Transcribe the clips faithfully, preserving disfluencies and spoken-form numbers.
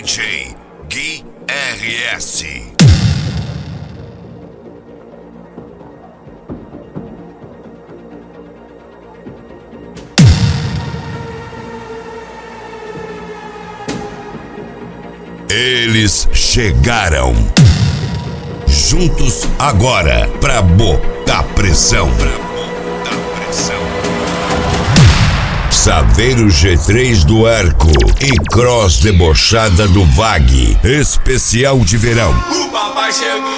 J Gui R S. Eles chegaram. Juntos agora pra botar pressão. Pra botar pressão. Saveiro G três do Arco e Cross debochada do Vag. Especial de verão. O papai chegou.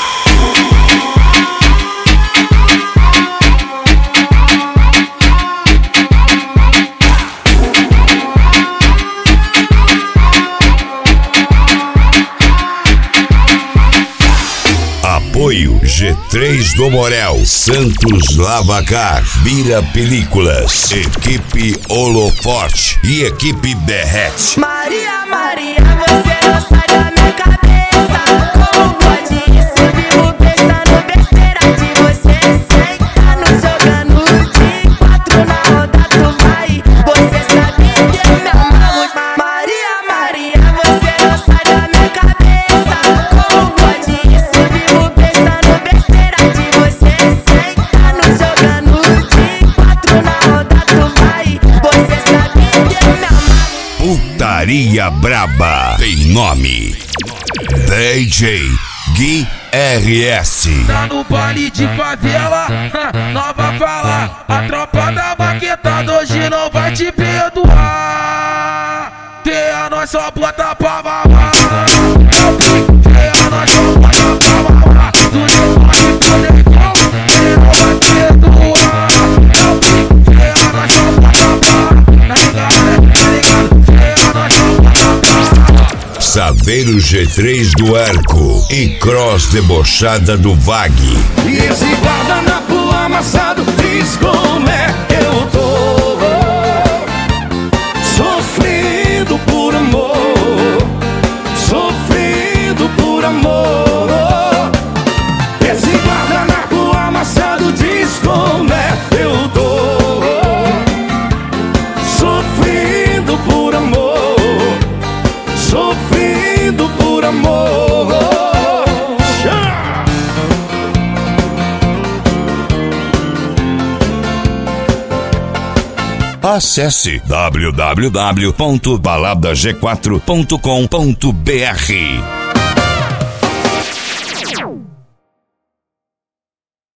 Apoio G três do Morel, Santos Lavacar, Bira Películas, Equipe Holoforte e Equipe Derrete. Maria, Maria, você não sai da minha cabeça. Como pode isso? Vivo pensando besteira de você. Sentando, jogando de quatro na roda, tu vai. Você sabe que eu me amarro. Maria, Maria, você não sai da minha cabeça. Como pode isso? Vivo pensando besteira de você. Sentando, jogando de quatro na roda, tu vai. Você sabe que eu me amarro. Putaria Braba tem nome. D J Gui R S. Tá no baile de favela, nova fala. A tropa da maquetada hoje não vai te perdoar. Tem a nós só bota pra mamar. Tem a nós só bota pra mamar. Tu não vai poder não, tem não vai perdoar. Tem a nós só bota pra, tá ligado, tá ligado. Tem a nós só bota pra. Saveiro G três do Arco e Cross debochada do Vag. E esse guardanapo amassado diz como é que eu tô. Sofrendo por amor, sofrendo por amor. Esse guardanapo amassado diz como é que eu tô. Sofrendo por amor, sofrendo por amor. Acesse w w w ponto balada g quatro ponto com ponto b r.